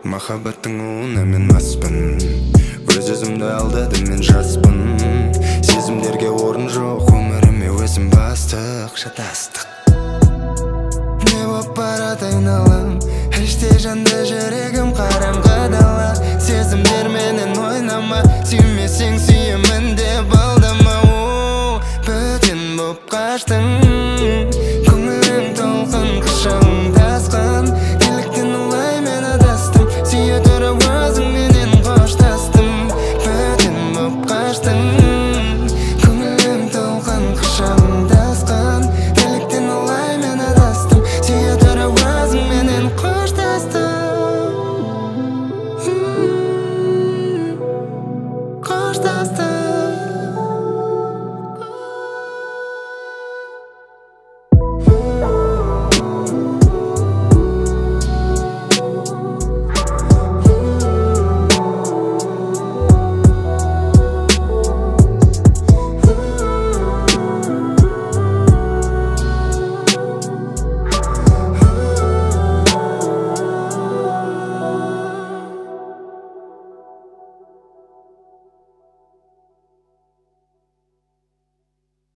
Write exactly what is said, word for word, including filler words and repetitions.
Махаббаттың уына мен маспын, өз өзімді алдадым мен жаспын. Сезімдерге орын жоқ, өміріме өзім бастық, шатастық. Не боп барады айналам, іште жанды жүрегім қараңғы дала. Сезімдерменен ойнама, сүймесең сүйемін деп алдама. Бөтен боп қаштың.